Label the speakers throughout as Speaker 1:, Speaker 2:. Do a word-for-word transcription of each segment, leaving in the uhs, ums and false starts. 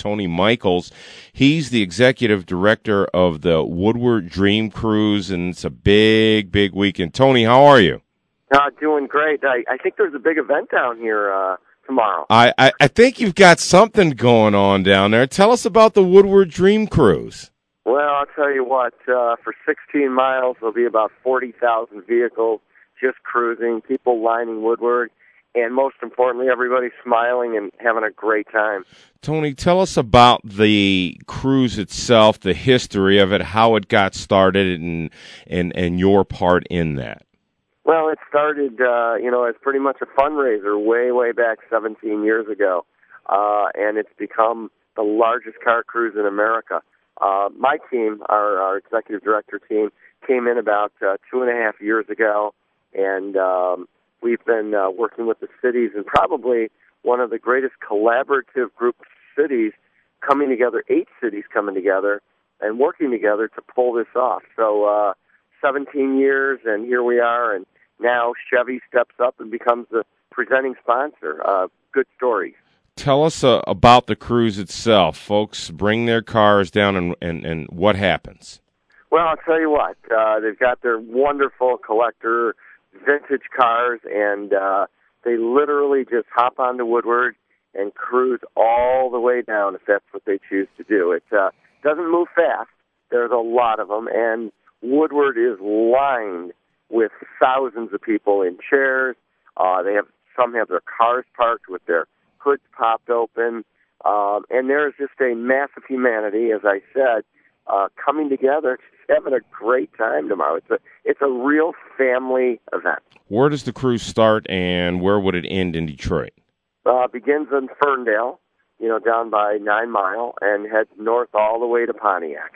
Speaker 1: Tony Michaels. He's the executive director of the Woodward Dream Cruise, and it's a big, big weekend. Tony, how are you?
Speaker 2: Uh, doing great. I, I think there's a big event down here uh, tomorrow.
Speaker 1: I, I, I think you've got something going on down there. Tell us about the Woodward Dream Cruise.
Speaker 2: Well, I'll tell you what, uh, for sixteen miles, there'll be about forty thousand vehicles just cruising, people lining Woodward, and most importantly, everybody smiling and having a great time.
Speaker 1: Tony, tell us about the cruise itself, the history of it, how it got started, and and, and your part in that.
Speaker 2: Well, it started, uh, you know, as pretty much a fundraiser way, way back seventeen years ago, uh, and it's become the largest car cruise in America. Uh, my team, our, our executive director team, came in about uh, two and a half years ago, and um, we've been uh, working with the cities, and probably one of the greatest collaborative group of cities coming together, eight cities coming together and working together to pull this off. So uh, seventeen years, and here we are, and now Chevy steps up and becomes the presenting sponsor. Uh, good stories.
Speaker 1: Tell us uh, about the cruise itself. Folks bring their cars down, and, and, and what happens?
Speaker 2: Well, I'll tell you what. Uh, they've got their wonderful collector vintage cars, and uh, they literally just hop onto Woodward and cruise all the way down if that's what they choose to do. It uh, doesn't move fast. There's a lot of them, and Woodward is lined with thousands of people in chairs. Uh, they have some have their cars parked with their hoods popped open, um, and there's just a mass of humanity, as I said, uh, coming together, just having a great time tomorrow. It's a it's a real family event.
Speaker 1: Where does the cruise start, and where would it end in Detroit?
Speaker 2: Uh, begins in Ferndale, you know, down by Nine Mile, and heads north all the way to Pontiac.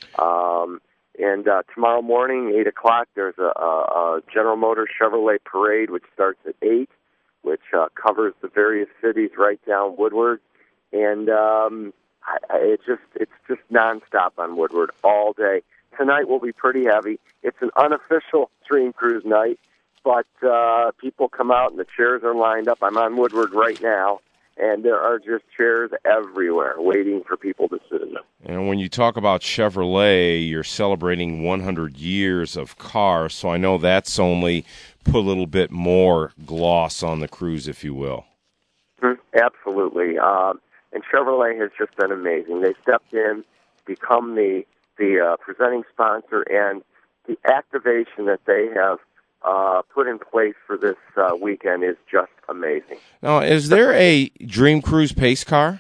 Speaker 2: Um, and uh, tomorrow morning, eight o'clock, there's a, a, a General Motors Chevrolet parade, which starts at eight, which uh, covers the various cities right down Woodward, and um, I, I, it's just it's just nonstop on Woodward all day. Tonight will be pretty heavy. It's an unofficial Dream Cruise night, but uh, people come out and the chairs are lined up. I'm on Woodward right now, and there are just chairs everywhere waiting for people to sit in them.
Speaker 1: And when you talk about Chevrolet, you're celebrating one hundred years of cars, so I know that's only put a little bit more gloss on the cruise, if you will.
Speaker 2: Mm-hmm. Absolutely. Um, and Chevrolet has just been amazing. They stepped in, become the, the uh, presenting sponsor, and the activation that they have uh, put in place for this uh, weekend is just amazing.
Speaker 1: Now, is there a Dream Cruise pace car?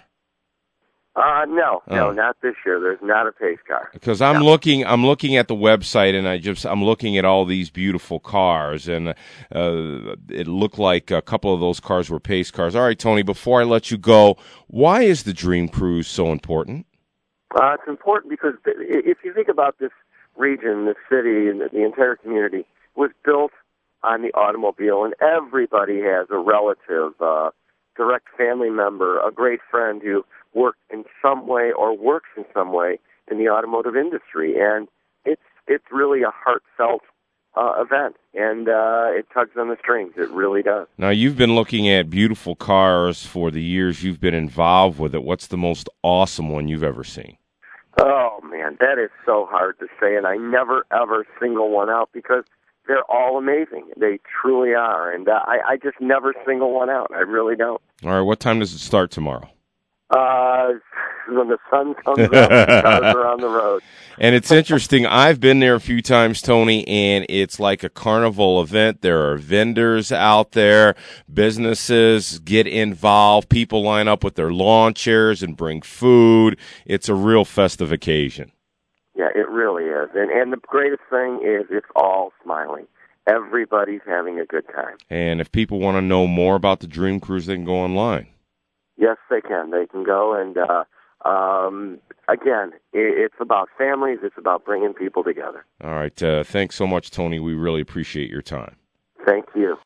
Speaker 2: Uh, no, no,
Speaker 1: Oh.
Speaker 2: not this year. There's not a pace car.
Speaker 1: Because I'm
Speaker 2: No.
Speaker 1: looking, I'm looking at the website, and I just, I'm looking at all these beautiful cars, and uh, it looked like a couple of those cars were pace cars. All right, Tony, before I let you go, why is the Dream Cruise so important?
Speaker 2: Uh, it's important because if you think about this region, this city, and the entire community, it was built on the automobile, and everybody has a relative, uh, direct family member, a great friend who worked in some way or works in some way in the automotive industry, and it's it's really a heartfelt uh, event, and uh, it tugs on the strings. It really does.
Speaker 1: Now, you've been looking at beautiful cars for the years you've been involved with it. What's the most awesome one you've ever seen?
Speaker 2: Oh, man, that is so hard to say, and I never, ever single one out because they're all amazing. They truly are, and uh, I, I just never single one out. I really don't.
Speaker 1: All right, what time does it start tomorrow?
Speaker 2: Uh, when the sun comes up, the cars are on the road.
Speaker 1: And it's interesting. I've been there a few times, Tony, and it's like a carnival event. There are vendors out there. Businesses get involved. People line up with their lawn chairs and bring food. It's a real festive occasion.
Speaker 2: Yeah, it really is. And and the greatest thing is it's all smiling. Everybody's having a good time.
Speaker 1: And if people want to know more about the Dream Cruise, they can go online.
Speaker 2: Yes, they can. They can go, and uh, um, again, it, it's about families. It's about bringing people together.
Speaker 1: All right. Uh, thanks so much, Tony. We really appreciate your time.
Speaker 2: Thank you.